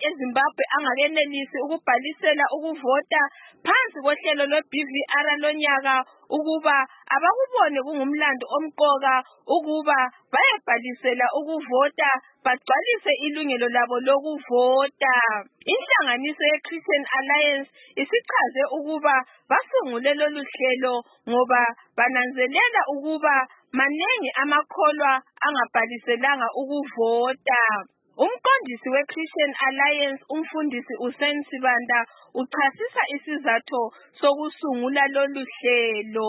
eZimbabwe angakenelisi ukubhalisela ukuvota phansi kohlelo lwe-BVR lonyaka ukuba abakubone kungumlando omqoka ukuba bayebhalisela ukuvota bagcwalise ilungelo labo lokuvota. Inhlanganiso ye-Christian Alliance isichaze ukuba basungule lolu hlelo ngoba bananzelela ukuba manengi amakholwa angabhaliselanga ukuvota. Umqondisi we-Christian Alliance umfundisi uSen Sibanda uchasisa isizathu sokusungula lolu hlelo.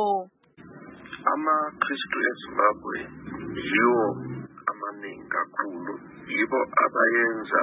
AmaKristu eZimbabwe yiwo amaningi kakhulu, yibo abayenza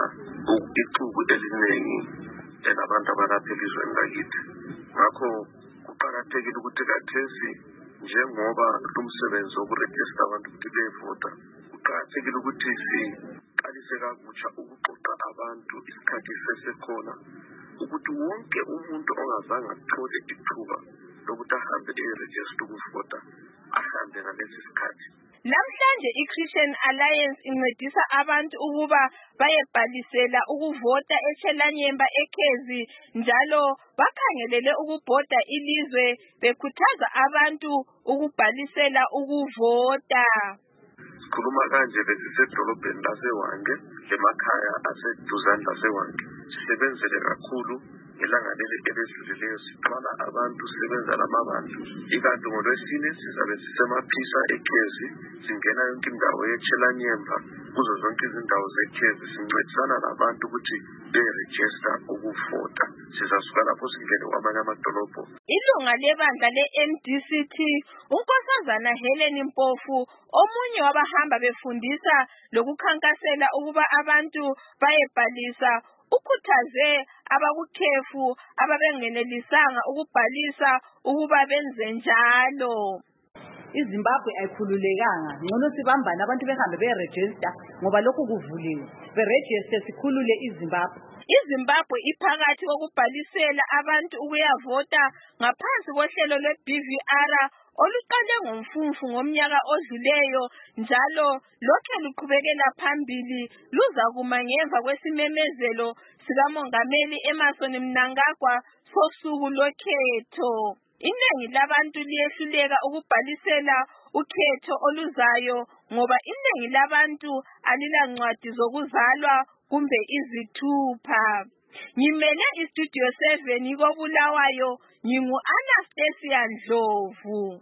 ixuku eliningi elabantu abalapha elizweni lakithi. Ngakho kuqakathekile ukuthi kathesi njengoba lumsebenzi wokurejista abantu ukuthi bevota, kuqakathekile ukuthi siqalise kabutsha ukuxoxa abantu isikhathi sesekhona ukuthi wonke umuntu ongazange athole ithuba lokuthi ahambe erejista ukuvota ahambe ngalesi sikhathi. Namhlanje i-Christian Alliance incedisa abantu ukuba bayebhalisela ukuvota eChelanyemba eKhezi njalo bakhangelele ukubhoda ilizwe bekhuthaza abantu ukubhalisela ukuvota. Sikhuluma kanje besisedolobheni laseWange emakhaya aseduzane laseWange. Sisebenzele kakhulu ngelanga leli elidlulileyo, sithwala abantu sisebenza lamabandla. Ikanti ngoLwesine sizabe sisemaphisa eKhezi, singena yonke indawo yeChelanyemba kuzo zonke izindawo zeKhezi sincedisana labantu ukuthi berejista ukuvota. Sizasuka lapho singene kwamanye amadolobho. Ilunga lebandla le-MDCT unkosazana Helen Mpofu omunye wabahamba befundisa lokukhankasela ukuba abantu bayebhalisa ukhuthaze abakukhefu ababengenelisanga ukubhalisa ukuba benze njalo. iZimbabwe ayikhululekanga, ngcono sibambane abantu behambe beregister ngoba lokhu kuvuliwe. Beregister sikhulule iZimbabwe. iZimbabwe iphakathi kokubhalisela abantu ukuyavota ngaphansi kohlelo lwe-BVR oluqale ngoMfumfu ngomnyaka odluleyo njalo lokhe luqhubekela phambili luzakuma ngemva kwesimemezelo sikaMongameli Emmerson Mnangagwa sosuku lokhetho. Inengi labantu liyehluleka ukubhalisela ukhetho oluzayo ngoba inengi labantu alilancwadi zokuzalwa kumbe izithupha. Ngimele iStudio 7 koBulawayo, ngingu Anastasia Ndlovu.